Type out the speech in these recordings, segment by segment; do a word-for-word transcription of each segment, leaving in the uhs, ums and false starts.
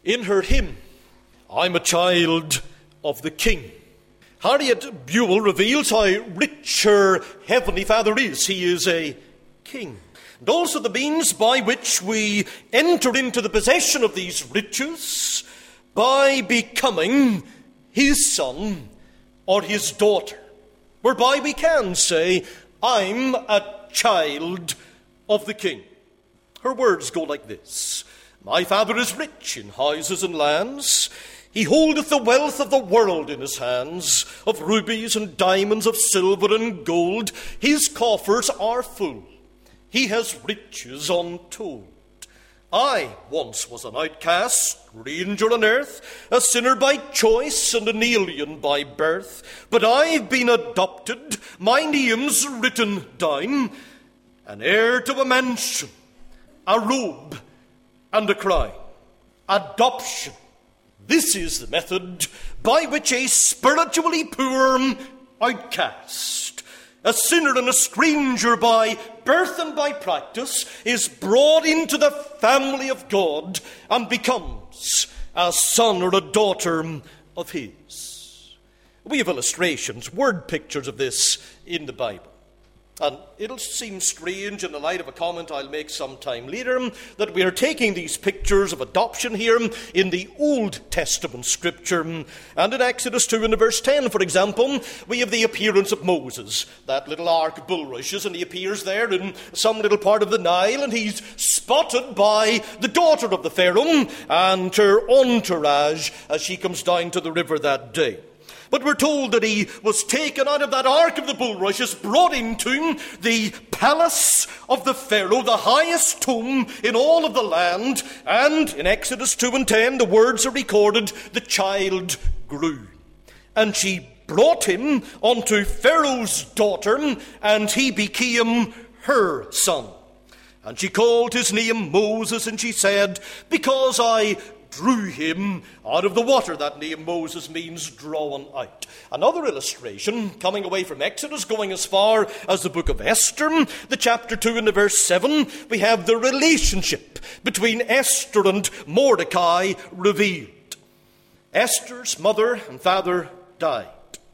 In her hymn, I'm a child of the King, Harriet Buell reveals how rich her Heavenly Father is. He is a king. And also the means by which we enter into the possession of these riches by becoming his son or his daughter, whereby we can say, I'm a child of the King. Her words go like this: My Father is rich in houses and lands. He holdeth the wealth of the world in his hands, of rubies and diamonds, of silver and gold. His coffers are full. He has riches untold. I once was an outcast, stranger on earth, a sinner by choice and an alien by birth. But I've been adopted, my name's written down, an heir to a mansion, a robe, and a crown. Adoption. This is the method by which a spiritually poor outcast, a sinner and a stranger by birth and by practice, is brought into the family of God and becomes a son or a daughter of his. We have illustrations, word pictures of this in the Bible. And it'll seem strange in the light of a comment I'll make sometime later that we are taking these pictures of adoption here in the Old Testament scripture. And in Exodus two and verse ten, for example, we have the appearance of Moses, that little ark of bulrushes, and he appears there in some little part of the Nile, and he's spotted by the daughter of the Pharaoh and her entourage as she comes down to the river that day. But we're told that he was taken out of that ark of the bulrushes, brought into the palace of the Pharaoh, the highest tomb in all of the land. And in Exodus two and ten, the words are recorded, the child grew. And she brought him unto Pharaoh's daughter, and he became her son. And she called his name Moses, and she said, because I drew him out of the water. That name Moses means drawn out. Another illustration, coming away from Exodus, going as far as the book of Esther, the chapter two and the verse seven, we have the relationship between Esther and Mordecai revealed. Esther's mother and father died.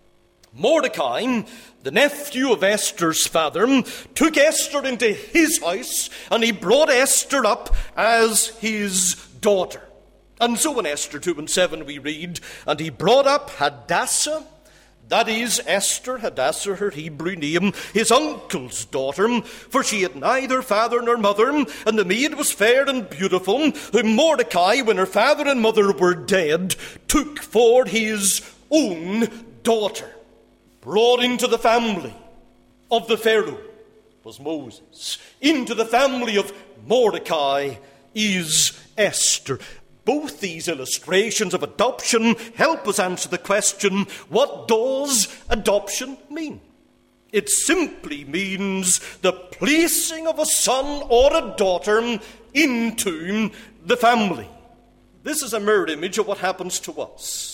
Mordecai, the nephew of Esther's father, took Esther into his house, and he brought Esther up as his daughter. And so in Esther two and seven we read, and he brought up Hadassah, that is Esther, Hadassah, her Hebrew name, his uncle's daughter, for she had neither father nor mother, and the maid was fair and beautiful, whom Mordecai, when her father and mother were dead, took for his own daughter. Brought into the family of the Pharaoh was Moses. Into the family of Mordecai is Esther. Both these illustrations of adoption help us answer the question, what does adoption mean? It simply means the placing of a son or a daughter into the family. This is a mirror image of what happens to us.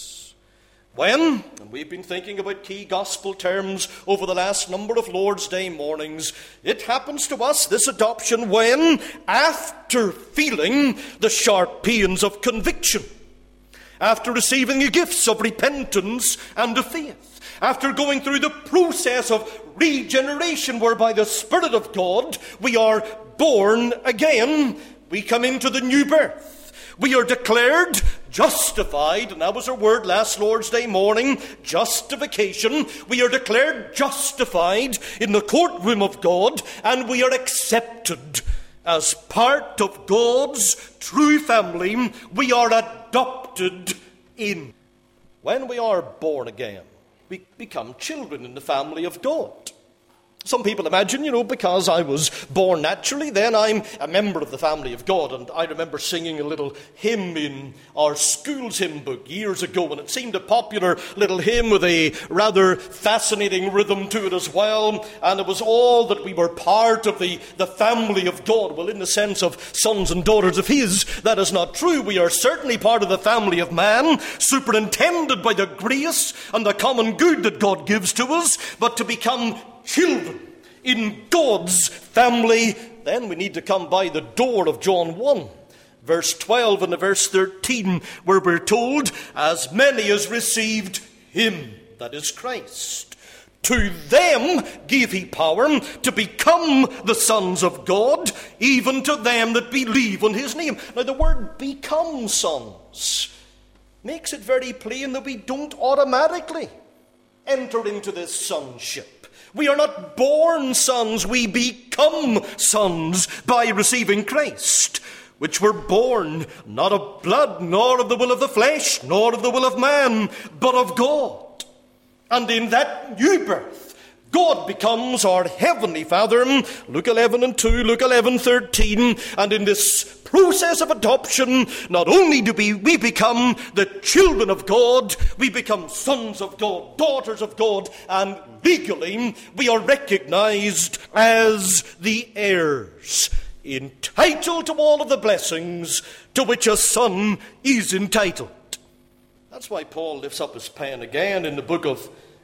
When, and we've been thinking about key gospel terms over the last number of Lord's Day mornings, it happens to us, this adoption, when, after feeling the sharp pains of conviction, after receiving the gifts of repentance and of faith, after going through the process of regeneration whereby the Spirit of God, we are born again, we come into the new birth. We are declared justified, and that was our word last Lord's Day morning, justification. We are declared justified in the courtroom of God, and we are accepted as part of God's true family. We are adopted in. When we are born again, we become children in the family of God. Some people imagine, you know, because I was born naturally, then I'm a member of the family of God. And I remember singing a little hymn in our school's hymn book years ago, and it seemed a popular little hymn with a rather fascinating rhythm to it as well. And it was all that we were part of the, the family of God. Well, in the sense of sons and daughters of His, that is not true. We are certainly part of the family of man, superintended by the grace and the common good that God gives to us, but to become children in God's family, then we need to come by the door of John one, verse twelve and verse thirteen, where we're told, as many as received him, that is Christ, to them gave he power to become the sons of God, even to them that believe on his name. Now the word become sons makes it very plain that we don't automatically enter into this sonship. We are not born sons, we become sons by receiving Christ, which were born not of blood, nor of the will of the flesh, nor of the will of man, but of God. And in that new birth, God becomes our heavenly Father. Luke eleven and two, Luke eleven, thirteen. And in this process of adoption, not only do we, we become the children of God, we become sons of God, daughters of God, and legally we are recognized as the heirs, entitled to all of the blessings to which a son is entitled. That's why Paul lifts up his pen again in the book of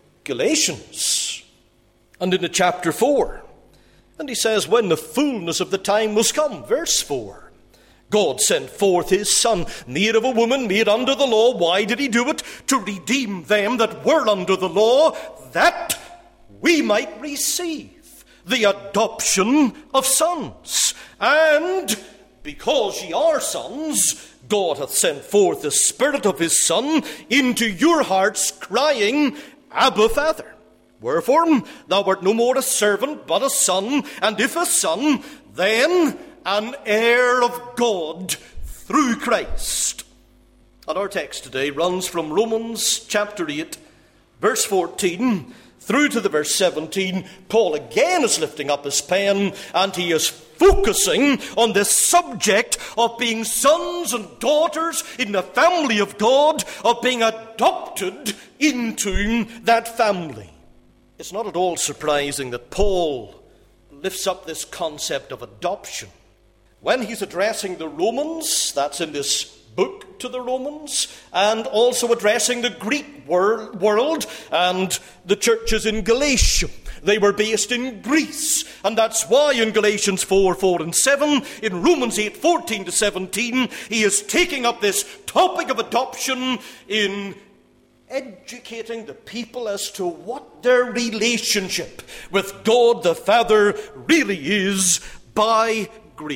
Galatians and in the chapter four. And he says, when the fullness of the time was come, verse four, God sent forth his Son, made of a woman, made under the law. Why did he do it? To redeem them that were under the law, that we might receive the adoption of sons. And because ye are sons, God hath sent forth the Spirit of his Son into your hearts, crying, Abba, Father. Wherefore, thou art no more a servant, but a son, and if a son, then an heir of God through Christ. And our text today runs from Romans chapter eight, verse fourteen, through to the verse seventeen. Paul again is lifting up his pen, and he is focusing on this subject of being sons and daughters in the family of God, of being adopted into that family. It's not at all surprising that Paul lifts up this concept of adoption when he's addressing the Romans. That's in this book to the Romans, and also addressing the Greek wor- world and the churches in Galatia. They were based in Greece, and that's why in Galatians four, four and seven, in Romans eight, fourteen to seventeen, he is taking up this topic of adoption in educating the people as to what their relationship with God the Father really is by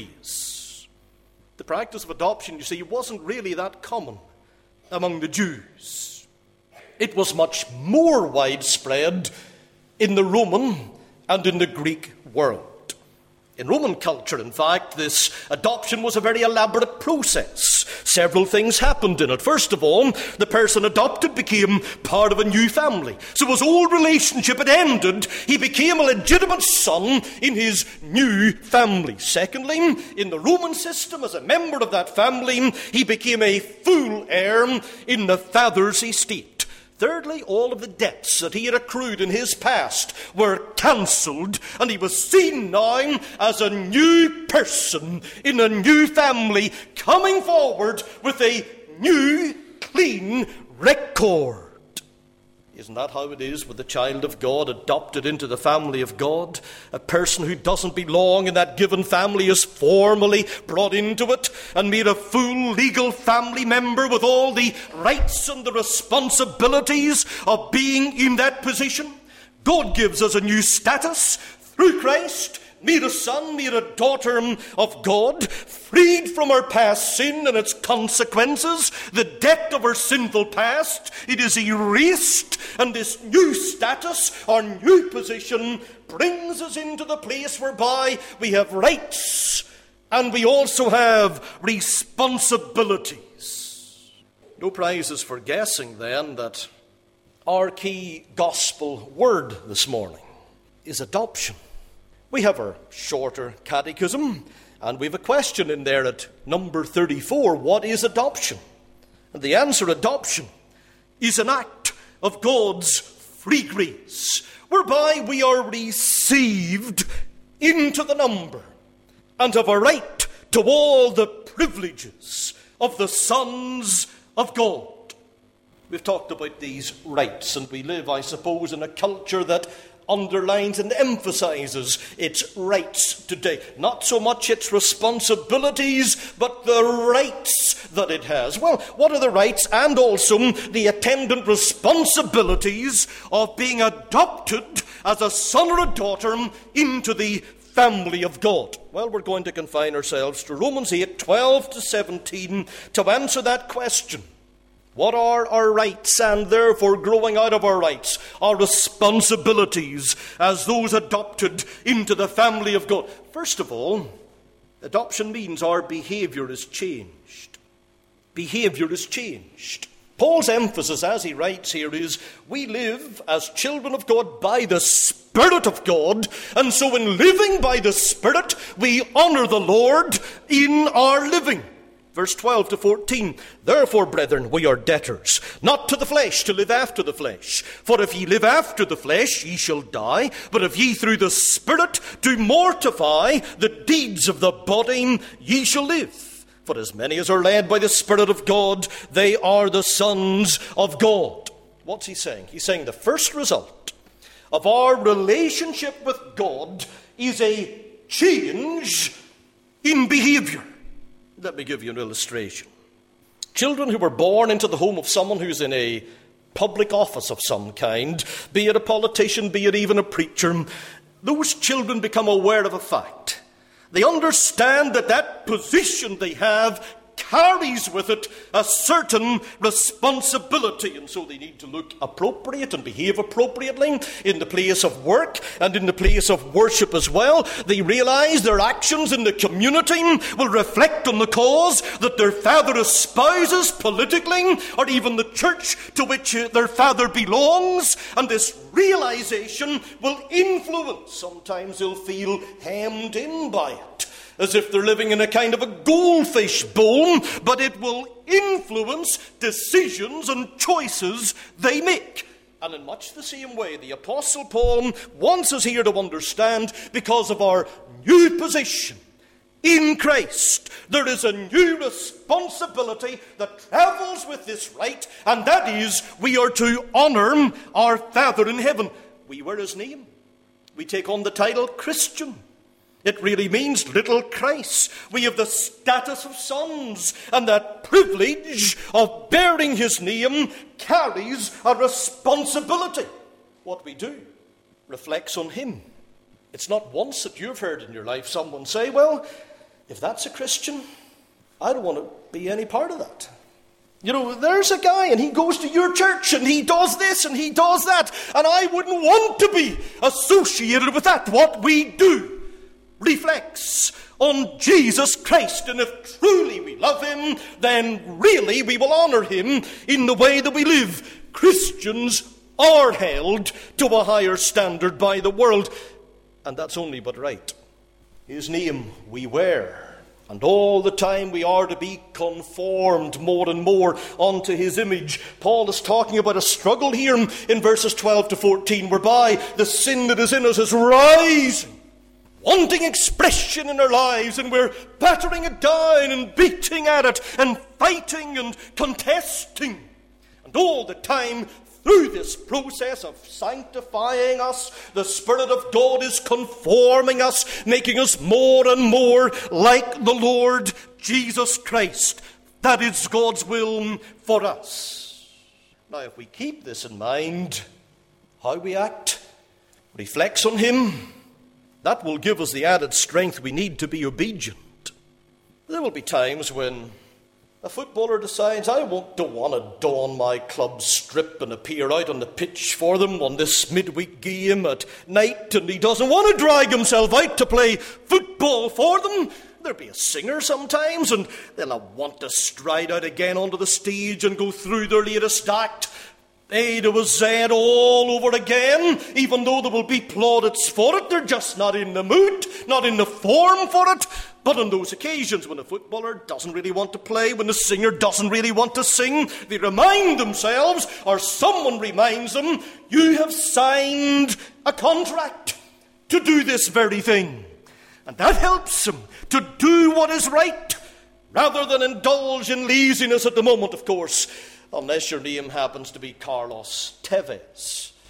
grace. The practice of adoption, you see, wasn't really that common among the Jews. It was much more widespread in the Roman and in the Greek world. In Roman culture, in fact, this adoption was a very elaborate process. Several things happened in it. First of all, the person adopted became part of a new family. So his old relationship had ended. He became a legitimate son in his new family. Secondly, in the Roman system, as a member of that family, he became a full heir in the father's estate. Thirdly, all of the debts that he had accrued in his past were cancelled, and he was seen now as a new person in a new family, coming forward with a new, clean record. Isn't that how it is with the child of God adopted into the family of God? A person who doesn't belong in that given family is formally brought into it and made a full legal family member with all the rights and the responsibilities of being in that position. God gives us a new status through Christ, made a son, made a daughter of God, freed from our past sin and its consequences, the debt of our sinful past. It is erased, and this new status, our new position, brings us into the place whereby we have rights and we also have responsibilities. No prizes for guessing, then, that our key gospel word this morning is adoption. We have our shorter catechism, and we have a question in there at number thirty-four. What is adoption? And the answer, adoption, is an act of God's free grace, whereby we are received into the number and have a right to all the privileges of the sons of God. We've talked about these rights, and we live, I suppose, in a culture that underlines and emphasizes its rights today. Not so much its responsibilities, but the rights that it has. Well, what are the rights and also the attendant responsibilities of being adopted as a son or a daughter into the family of God? Well, we're going to confine ourselves to Romans eight, twelve to seventeen to answer that question. What are our rights, and therefore growing out of our rights, our responsibilities as those adopted into the family of God? First of all, adoption means our behavior is changed. Behavior is changed. Paul's emphasis, as he writes here, is we live as children of God by the Spirit of God, and so in living by the Spirit, we honor the Lord in our living. Verse twelve to fourteen, therefore, brethren, we are debtors, not to the flesh, to live after the flesh. For if ye live after the flesh, ye shall die. But if ye through the Spirit do mortify the deeds of the body, ye shall live. For as many as are led by the Spirit of God, they are the sons of God. What's he saying? He's saying the first result of our relationship with God is a change in behavior. Let me give you an illustration. Children who were born into the home of someone who's in a public office of some kind, be it a politician, be it even a preacher, those children become aware of a fact. They understand that that position they have carries with it a certain responsibility, and so they need to look appropriate and behave appropriately in the place of work and in the place of worship as well. They realize their actions in the community will reflect on the cause that their father espouses politically, or even the church to which their father belongs, and this realization will influence. Sometimes they'll feel hemmed in by it, as if they're living in a kind of a goldfish bowl, but it will influence decisions and choices they make. And in much the same way, the Apostle Paul wants us here to understand, because of our new position in Christ, there is a new responsibility that travels with this right, and that is, we are to honor our Father in heaven. We wear his name. We take on the title Christian. It really means little Christ. We have the status of sons, and that privilege of bearing his name carries a responsibility. What we do reflects on him. It's not once that you've heard in your life someone say, well, if that's a Christian, I don't want to be any part of that. You know, there's a guy and he goes to your church and he does this and he does that, and I wouldn't want to be associated with that. What we do reflects on Jesus Christ, and if truly we love him, then really we will honor him in the way that we live. Christians are held to a higher standard by the world, and that's only but right. His name we wear, and all the time we are to be conformed more and more unto his image. Paul is talking about a struggle here in verses twelve to fourteen, whereby the sin that is in us is rising, wanting expression in our lives, and we're battering it down and beating at it and fighting and contesting. And all the time, through this process of sanctifying us, the Spirit of God is conforming us, making us more and more like the Lord Jesus Christ. That is God's will for us. Now, if we keep this in mind, how we act reflects on him. That will give us the added strength we need to be obedient. There will be times when a footballer decides, I won't, don't want to don my club strip and appear out on the pitch for them on this midweek game at night, and he doesn't want to drag himself out to play football for them. There'll be a singer sometimes, and they'll want to stride out again onto the stage and go through their latest act, A to a Z all over again, even though there will be plaudits for it. They're just not in the mood, not in the form for it. But on those occasions when a footballer doesn't really want to play, when the singer doesn't really want to sing, they remind themselves, or someone reminds them, you have signed a contract to do this very thing. And that helps them to do what is right, rather than indulge in laziness at the moment, of course. Unless your name happens to be Carlos Tevez.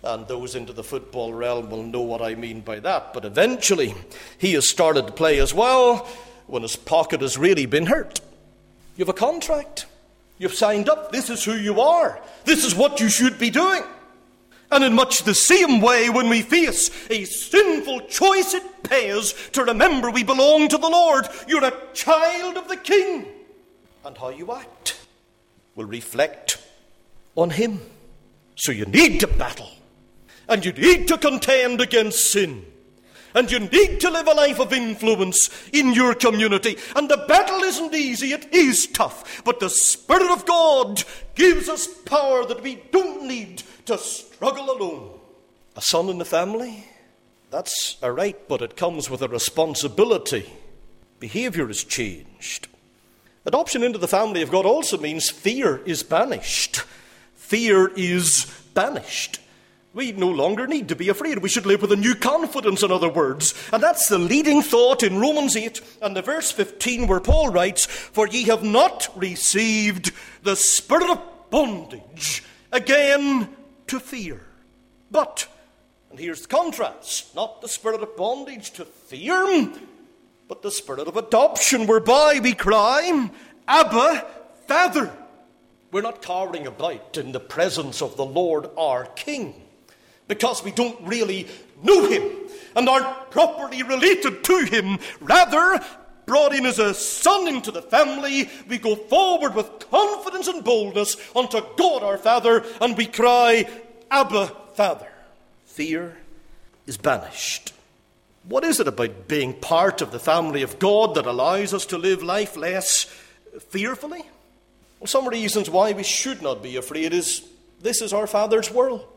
And those into the football realm will know what I mean by that. But eventually, he has started to play as well when his pocket has really been hurt. You have a contract. You've signed up. This is who you are. This is what you should be doing. And in much the same way, when we face a sinful choice, it pays to remember we belong to the Lord. You're a child of the King. And how you act will reflect on him. So you need to battle. And you need to contend against sin. And you need to live a life of influence in your community. And the battle isn't easy, it is tough. But the Spirit of God gives us power that we don't need to struggle alone. A son in the family? That's a right, but it comes with a responsibility. Behavior is changed. Adoption into the family of God also means fear is banished. Fear is banished. We no longer need to be afraid. We should live with a new confidence, in other words. And that's the leading thought in Romans eight and the verse fifteen, where Paul writes, "For ye have not received the spirit of bondage again to fear. But," and here's the contrast, "not the spirit of bondage to fear, but the spirit of adoption, whereby we cry, Abba, Father." We're not cowering about in the presence of the Lord our King, because we don't really know him and aren't properly related to him. Rather, brought in as a son into the family, we go forward with confidence and boldness unto God our Father, and we cry, Abba, Father. Fear is banished. What is it about being part of the family of God that allows us to live life less fearfully? Well, some reasons why we should not be afraid is this is our Father's world.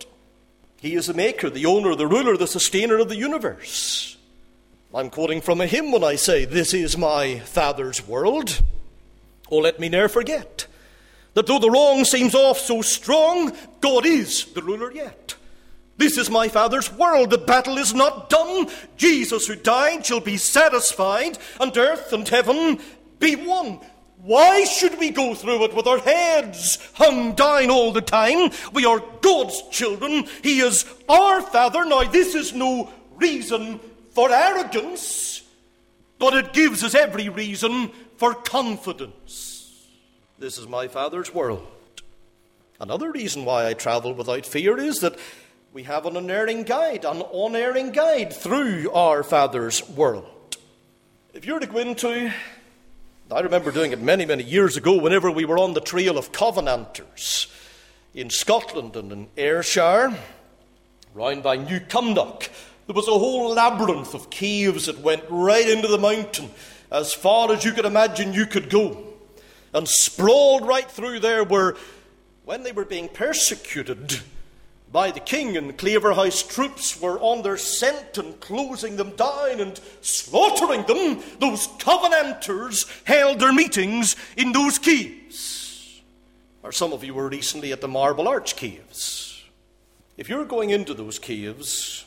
He is the maker, the owner, the ruler, the sustainer of the universe. I'm quoting from a hymn when I say, "This is my Father's world." Oh, let me ne'er forget that though the wrong seems oft so strong, God is the ruler yet. This is my Father's world. The battle is not done. Jesus who died shall be satisfied, and earth and heaven be one. Why should we go through it with our heads hung down all the time? We are God's children. He is our Father. Now, this is no reason for arrogance, but it gives us every reason for confidence. This is my Father's world. Another reason why I travel without fear is that we have an unerring guide, an unerring guide through our Father's world. If you're to go into... I remember doing it many, many years ago whenever we were on the trail of Covenanters in Scotland and in Ayrshire, round by New Cumnock. There was a whole labyrinth of caves that went right into the mountain, as far as you could imagine you could go. And sprawled right through there were, when they were being persecuted by the king, and Claverhouse troops were on their scent and closing them down and slaughtering them, those Covenanters held their meetings in those caves. Or some of you were recently at the Marble Arch caves. If you're going into those caves,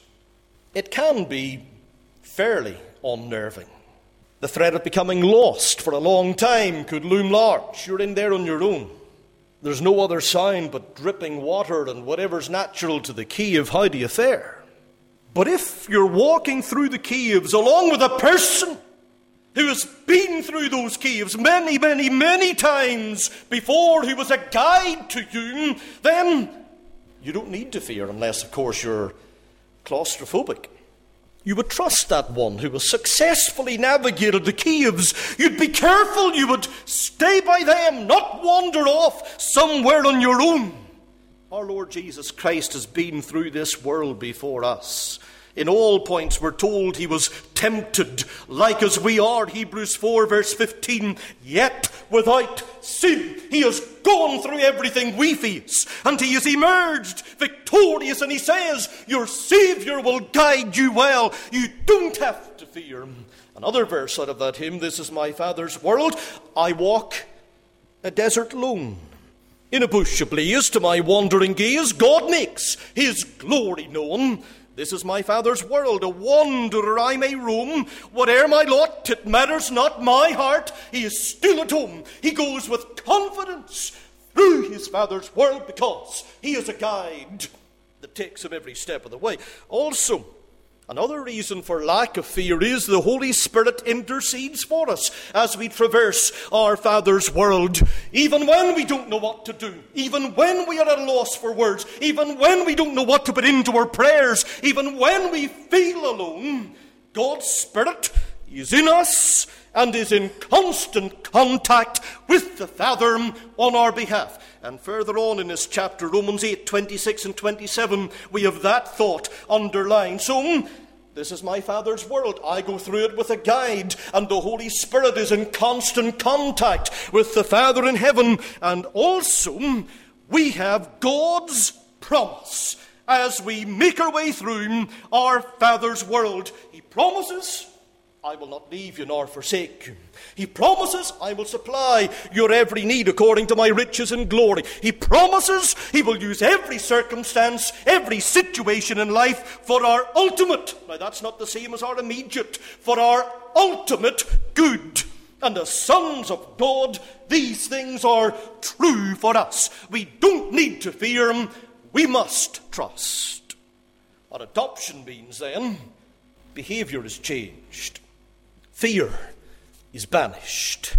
it can be fairly unnerving. The threat of becoming lost for a long time could loom large. You're in there on your own. There's no other sound but dripping water and whatever's natural to the cave. How do you fare? But if you're walking through the caves along with a person who has been through those caves many, many, many times before, who was a guide to you, then you don't need to fear, unless, of course, you're claustrophobic. You would trust that one who has successfully navigated the caves. You'd be careful. You would stay by them, not wander off somewhere on your own. Our Lord Jesus Christ has been through this world before us. In all points, we're told he was tempted like as we are. Hebrews four, verse fifteen. Yet without sin, he has gone through everything we face, and he has emerged victorious. And he says, your Savior will guide you well. You don't have to fear. Another verse out of that hymn, this is my Father's world. I walk a desert lone. In a bush ablaze to my wandering gaze, God makes his glory known. This is my Father's world, a wanderer I may roam. Whate'er my lot, it matters not my heart. He is still at home. He goes with confidence through his Father's world because he is a guide that takes him every step of the way. Also, another reason for lack of fear is the Holy Spirit intercedes for us as we traverse our Father's world. Even when we don't know what to do, even when we are at a loss for words, even when we don't know what to put into our prayers, even when we feel alone, God's Spirit is in us and is in constant contact with the Father on our behalf. And further on in this chapter, Romans eight, twenty-six and twenty-seven, we have that thought underlined. So, this is my Father's world. I go through it with a guide, and the Holy Spirit is in constant contact with the Father in heaven. And also, we have God's promise as we make our way through our Father's world. He promises, I will not leave you nor forsake you. He promises, I will supply your every need according to my riches and glory. He promises he will use every circumstance, every situation in life for our ultimate, now that's not the same as our immediate, for our ultimate good. And as sons of God, these things are true for us. We don't need to fear him, we must trust. What adoption means then, behavior is changed. Fear is banished.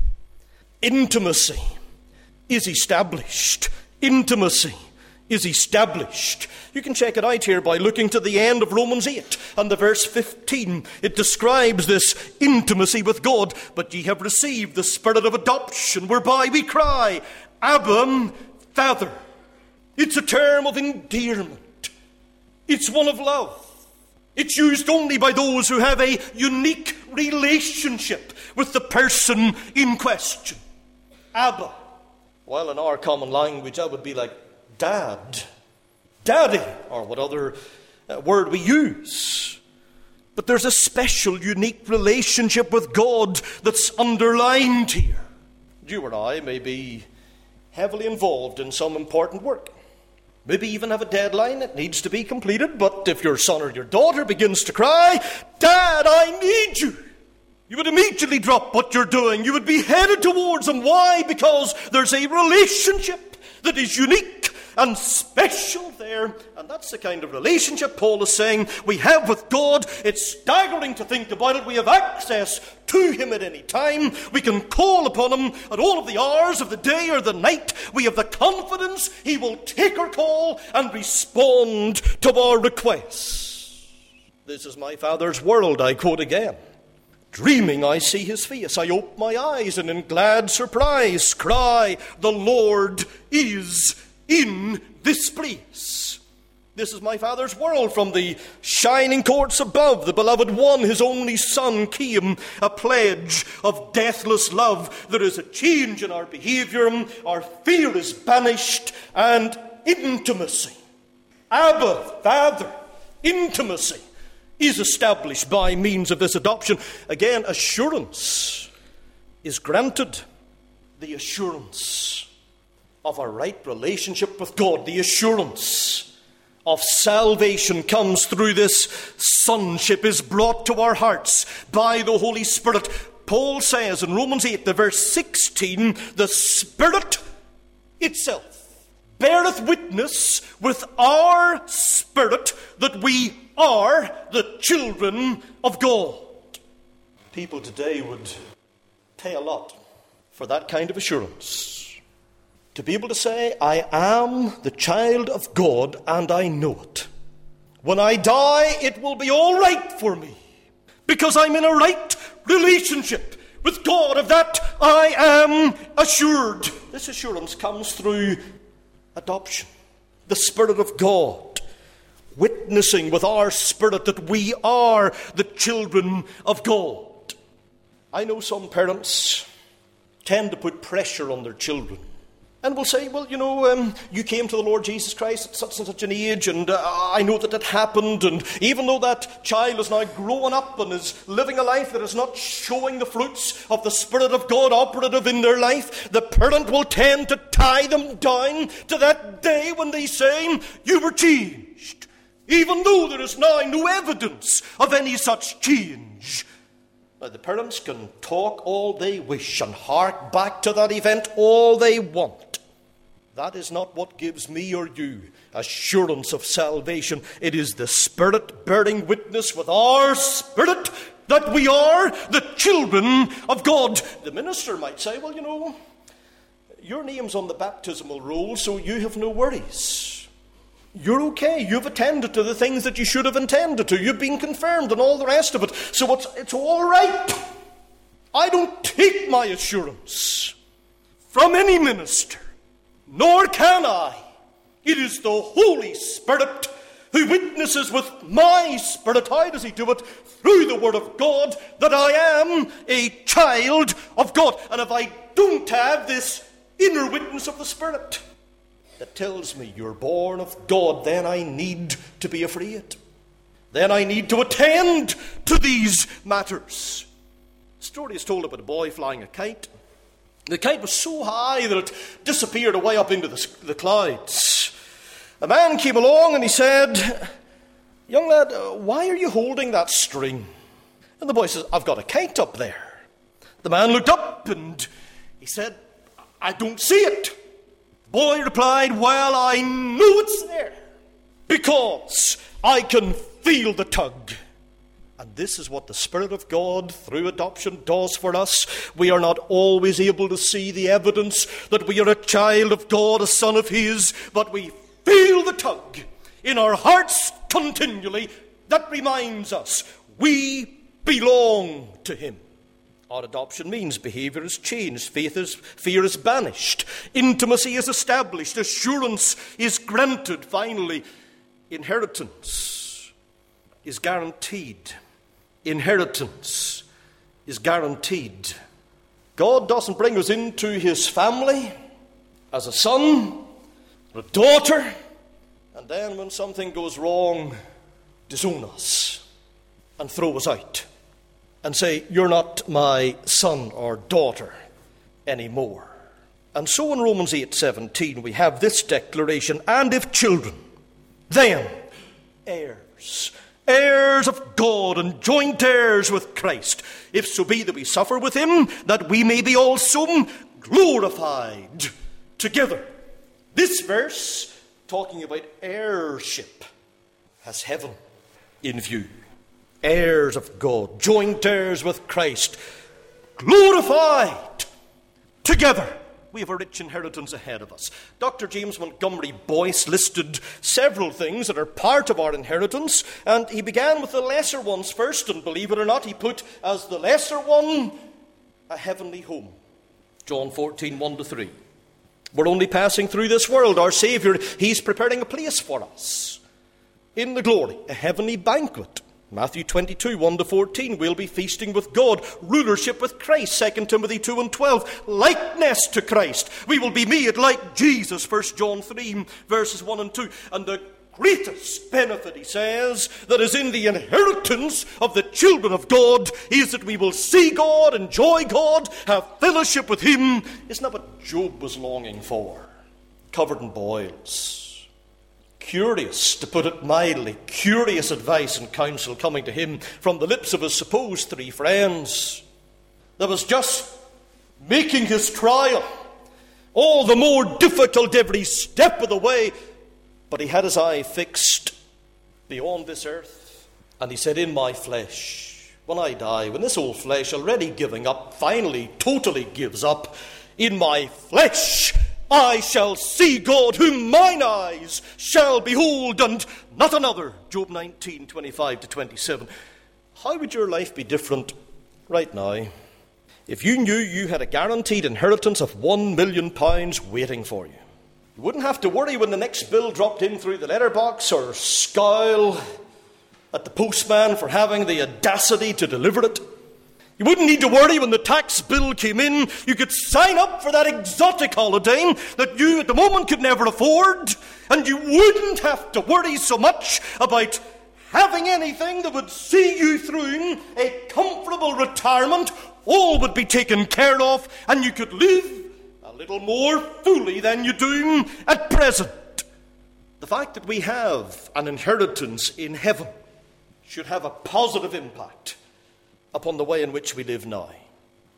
Intimacy is established. Intimacy is established. You can check it out here by looking to the end of Romans eight and the verse fifteen. It describes this intimacy with God. But ye have received the spirit of adoption, whereby we cry, Abba, Father. It's a term of endearment. It's one of love. It's used only by those who have a unique relationship with the person in question. Abba. Well, in our common language, that would be like dad, daddy, or what other uh, word we use. But there's a special, unique relationship with God that's underlined here. You or I may be heavily involved in some important work. Maybe even have a deadline that needs to be completed, but if your son or your daughter begins to cry, Dad, I need you, you would immediately drop what you're doing. You would be headed towards them. Why? Because there's a relationship that is unique and special there. And that's the kind of relationship Paul is saying we have with God. It's staggering to think about it. We have access to him at any time. We can call upon him at all of the hours of the day or the night. We have the confidence he will take our call and respond to our requests. This is my Father's world, I quote again. Dreaming I see his face, I ope my eyes, and in glad surprise cry, the Lord is in this place. This is my Father's world. From the shining courts above, the beloved one, his only Son, came, a pledge of deathless love. There is a change in our behavior. Our fear is banished, and intimacy, Abba, Father, intimacy is established by means of this adoption. Again, assurance is granted. The assurance of a right relationship with God, the assurance of salvation comes through this sonship, is brought to our hearts by the Holy Spirit. Paul says in Romans eight, the verse sixteen, the Spirit itself beareth witness with our spirit that we are the children of God. People today would pay a lot for that kind of assurance. To be able to say, I am the child of God and I know it. When I die, it will be all right for me because I'm in a right relationship with God. Of that I am assured. This assurance comes through adoption. The Spirit of God witnessing with our spirit that we are the children of God. I know some parents tend to put pressure on their children and will say, well, you know, um, you came to the Lord Jesus Christ at such and such an age, and uh, I know that it happened, and even though that child is now growing up and is living a life that is not showing the fruits of the Spirit of God operative in their life, the parent will tend to tie them down to that day when they say, you were changed, even though there is now no evidence of any such change. Now, the parents can talk all they wish and hark back to that event all they want. that is not what gives me or you assurance of salvation. It is the Spirit bearing witness with our spirit that we are the children of God. The minister might say, well, you know, your name's on the baptismal roll, so you have no worries. You're okay. You've attended to the things that you should have attended to. You've been confirmed and all the rest of it. So it's, it's all right. I don't take my assurance from any minister, nor can I. It is the Holy Spirit who witnesses with my spirit. How does he do it? Through the Word of God, that I am a child of God. And if I don't have this inner witness of the Spirit that tells me you're born of God, then I need to be afraid. Then I need to attend to these matters. The story is told about a boy flying a kite. The kite was so high that it disappeared away up into the, the clouds. A man came along and he said, young lad, uh, why are you holding that string? And the boy says, I've got a kite up there. The man looked up and he said, I don't see it. The boy replied, well, I know it's there because I can feel the tug. And this is what the Spirit of God through adoption does for us. We are not always able to see the evidence that we are a child of God, a son of His, but we feel the tug in our hearts continually that reminds us we belong to Him. Our adoption means behavior is changed, faith is, fear is banished, intimacy is established, assurance is granted. Finally, inheritance is guaranteed. Inheritance is guaranteed. God doesn't bring us into His family as a son or a daughter, and then when something goes wrong, disown us and throw us out and say, you're not my son or daughter anymore. And so in Romans eight seventeen we have this declaration, and if children, then heirs, heirs of God and joint heirs with Christ, if so be that we suffer with Him, that we may be also glorified together. This verse, talking about heirship, has heaven in view. Heirs of God, joint heirs with Christ, glorified together. We have a rich inheritance ahead of us. Doctor James Montgomery Boyce listed several things that are part of our inheritance, and he began with the lesser ones first, and believe it or not, he put as the lesser one, a heavenly home. John fourteen, one to three. We're only passing through this world. Our Saviour, He's preparing a place for us in the glory, a heavenly banquet. Matthew twenty-two, one to fourteen, we'll be feasting with God, rulership with Christ, Second Timothy two and twelve, likeness to Christ. We will be made like Jesus, First John three, verses one and two. And the greatest benefit, he says, that is in the inheritance of the children of God is that we will see God, enjoy God, have fellowship with Him. Isn't that what Job was longing for? Covered in boils. Curious, to put it mildly, curious advice and counsel coming to him from the lips of his supposed three friends. That was just making his trial all the more difficult every step of the way. But he had his eye fixed beyond this earth. And he said, in my flesh, when I die, when this old flesh, already giving up, finally totally gives up, in my flesh I shall see God, whom mine eyes shall behold, and not another. Job nineteen, twenty-five to twenty-seven. How would your life be different right now if you knew you had a guaranteed inheritance of one million pounds waiting for you? You wouldn't have to worry when the next bill dropped in through the letterbox, or scowl at the postman for having the audacity to deliver it. You wouldn't need to worry when the tax bill came in. You could sign up for that exotic holiday that you at the moment could never afford, and you wouldn't have to worry so much about having anything that would see you through a comfortable retirement. All would be taken care of, and you could live a little more fully than you do at present. The fact that we have an inheritance in heaven should have a positive impact upon the way in which we live now.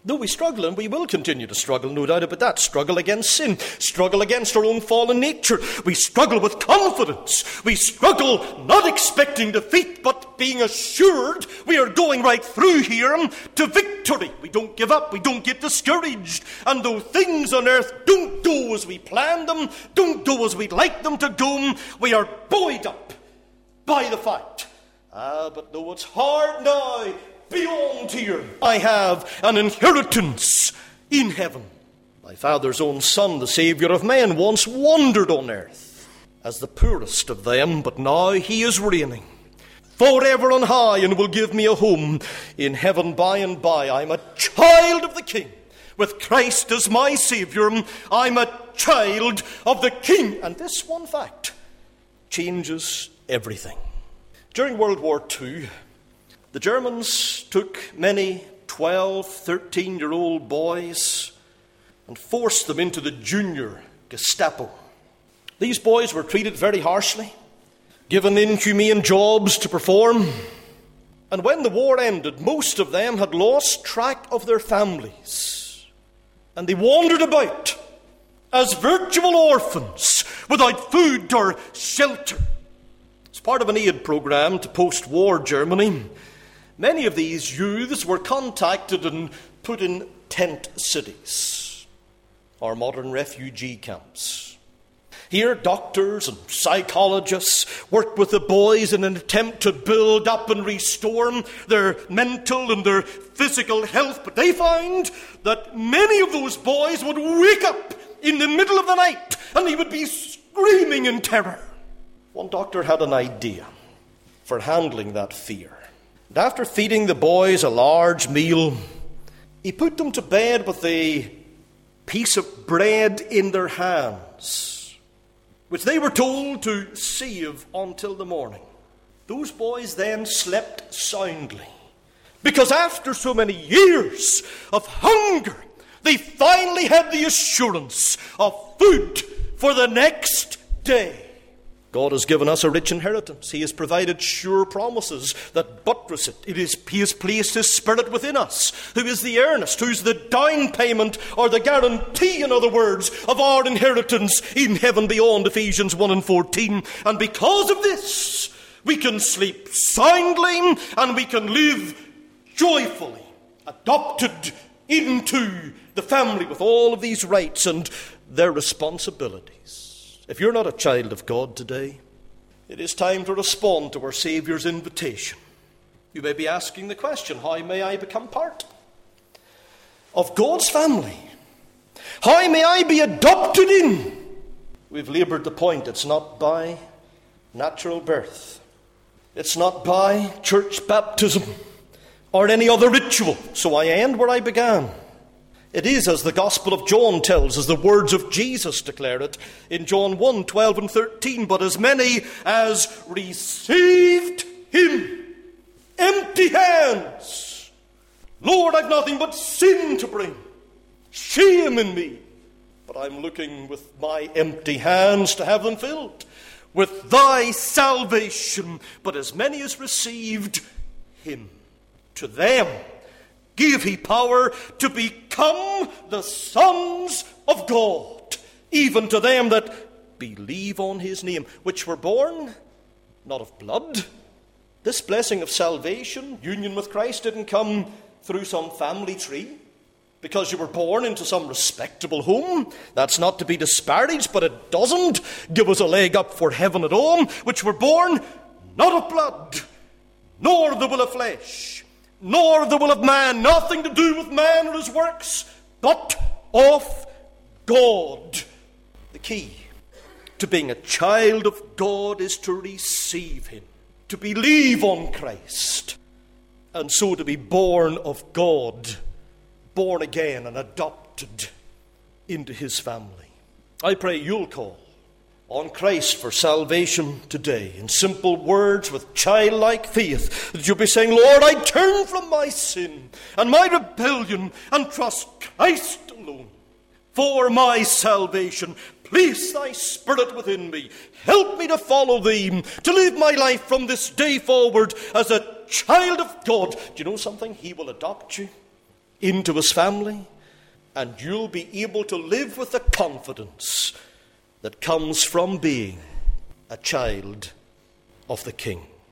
Though we struggle, and we will continue to struggle, no doubt about that. Struggle against sin. Struggle against our own fallen nature. We struggle with confidence. We struggle not expecting defeat, but being assured we are going right through here to victory. We don't give up. We don't get discouraged. And though things on earth don't go as we planned them, don't go as we'd like them to go, we are buoyed up by the fact. Ah, but though it's hard now, beyond here, I have an inheritance in heaven. My Father's own Son, the Saviour of men, once wandered on earth as the poorest of them, but now he is reigning forever on high and will give me a home in heaven by and by. I'm a child of the King. With Christ as my Saviour, I'm a child of the King. And this one fact changes everything. During World War Two, the Germans took many twelve, thirteen-year-old boys and forced them into the junior Gestapo. These boys were treated very harshly, given inhumane jobs to perform, and when the war ended, most of them had lost track of their families, and they wandered about as virtual orphans without food or shelter. As part of an aid program to post-war Germany, many of these youths were contacted and put in tent cities, or modern refugee camps. Here, doctors and psychologists worked with the boys in an attempt to build up and restore their mental and their physical health. But they found that many of those boys would wake up in the middle of the night and they would be screaming in terror. One doctor had an idea for handling that fear. And after feeding the boys a large meal, he put them to bed with a piece of bread in their hands, which they were told to save until the morning. Those boys then slept soundly, because after so many years of hunger, they finally had the assurance of food for the next day. God has given us a rich inheritance. He has provided sure promises that buttress it. It is, he has placed His Spirit within us, who is the earnest, who is the down payment, or the guarantee, in other words, of our inheritance in heaven beyond, Ephesians one and fourteen. And because of this, we can sleep soundly and we can live joyfully, adopted into the family with all of these rights and their responsibilities. If you're not a child of God today, it is time to respond to our Saviour's invitation. You may be asking the question, how may I become part of God's family? How may I be adopted in? We've laboured the point. It's not by natural birth. It's not by church baptism or any other ritual. So I end where I began. It is, as the Gospel of John tells, as the words of Jesus declare it in John one, twelve and thirteen. But as many as received Him, empty hands. Lord, I've nothing but sin to bring, shame in me. But I'm looking with my empty hands to have them filled with Thy salvation. But as many as received Him, to them gave He power to become the sons of God, even to them that believe on His name, which were born not of blood. This blessing of salvation, union with Christ, didn't come through some family tree, because you were born into some respectable home. That's not to be disparaged, but it doesn't give us a leg up for heaven at all. Which were born not of blood, nor of the will of flesh, nor of the will of man, nothing to do with man or his works, but of God. The key to being a child of God is to receive Him, to believe on Christ, and so to be born of God, born again and adopted into His family. I pray you'll call on Christ for salvation today, in simple words, with childlike faith, that you'll be saying, Lord, I turn from my sin and my rebellion and trust Christ alone for my salvation. Place Thy Spirit within me. Help me to follow Thee, to live my life from this day forward as a child of God. Do you know something? He will adopt you into his family, and you'll be able to live with the confidence that comes from being a child of the King.